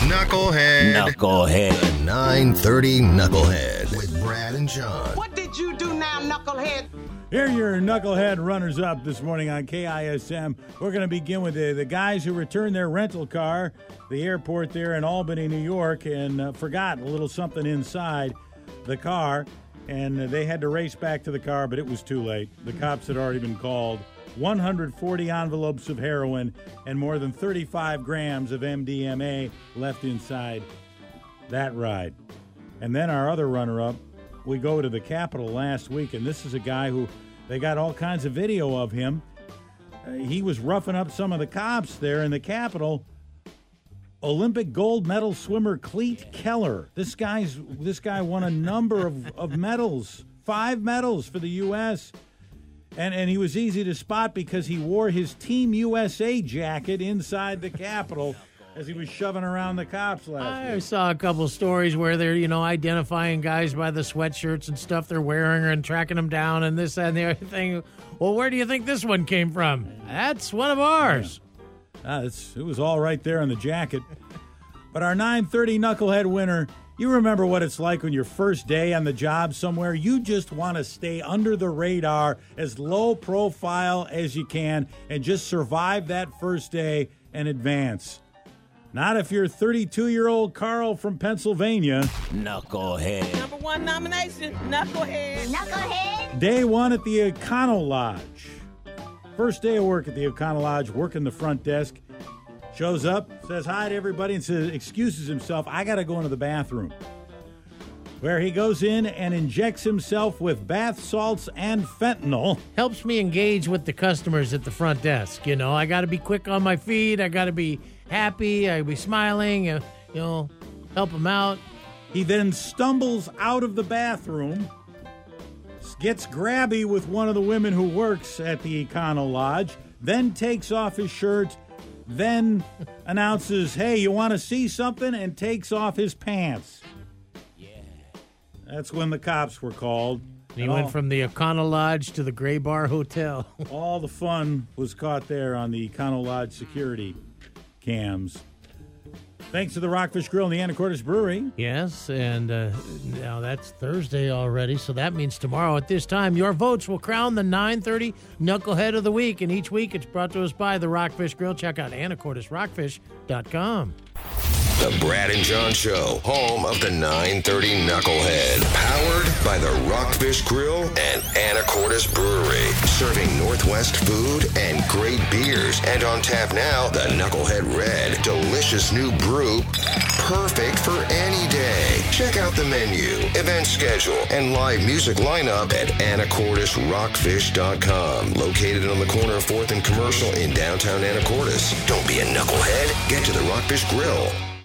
Knucklehead. The 930 Knucklehead with Brad and John. What did you do now, Knucklehead? Here are your Knucklehead runners-up this morning on KISM. We're going to begin with the guys who returned their rental car, the airport there in Albany, New York, and forgot a little something inside the car, and they had to race back to the car, but it was too late. The cops had already been called. 140 envelopes of heroin and more than 35 grams of MDMA left inside that ride. And then our other runner-up, we go to the Capitol last week, and this is a guy who they got all kinds of video of him. He was roughing up some of the cops there in the Capitol. Olympic gold medal swimmer Cleet Keller. This guy won a number of medals, 5 medals for the U.S., and he was easy to spot because he wore his Team USA jacket inside the Capitol as he was shoving around the cops last week. I saw a couple stories where they're, identifying guys by the sweatshirts and stuff they're wearing and tracking them down and this and the other thing. Well, where do you think this one came from? That's one of ours. Yeah. It was all right there on the jacket. But our 930 Knucklehead winner, you remember what it's like when your first day on the job somewhere. You just want to stay under the radar, as low profile as you can, and just survive that first day and advance. Not if you're 32-year-old Carl from Pennsylvania. Knucklehead. Number 1 nomination, Knucklehead. Knucklehead. Day 1 at the Econo Lodge. First day of work at the Econo Lodge, working the front desk. Shows up, says hi to everybody, and excuses himself. I got to go into the bathroom. Where he goes in and injects himself with bath salts and fentanyl. Helps me engage with the customers at the front desk. I got to be quick on my feet. I got to be happy. I got to be smiling. Help them out. He then stumbles out of the bathroom, gets grabby with one of the women who works at the Econo Lodge, then takes off his shirt, then announces, hey, you want to see something? And takes off his pants. Yeah. That's when the cops were called. He went from the Econo Lodge to the Gray Bar Hotel. All the fun was caught there on the Econo Lodge security cams. Thanks to the Rockfish Grill and the Anacortes Brewery. Yes, and now that's Thursday already, so that means tomorrow at this time, your votes will crown the 930 Knucklehead of the Week, and each week it's brought to us by the Rockfish Grill. Check out AnacortesRockfish.com. The Brad and John Show, home of the 930 Knucklehead. Powered by the Rockfish Grill and Anacortes Brewery. Serving Northwest food and great beers. And on tap now, the Knucklehead Red. Delicious new brew. Perfect for any day. Check out the menu, event schedule, and live music lineup at AnacortesRockfish.com. Located on the corner of 4th and Commercial in downtown Anacortes. Don't be a knucklehead. Get to the Rockfish Grill.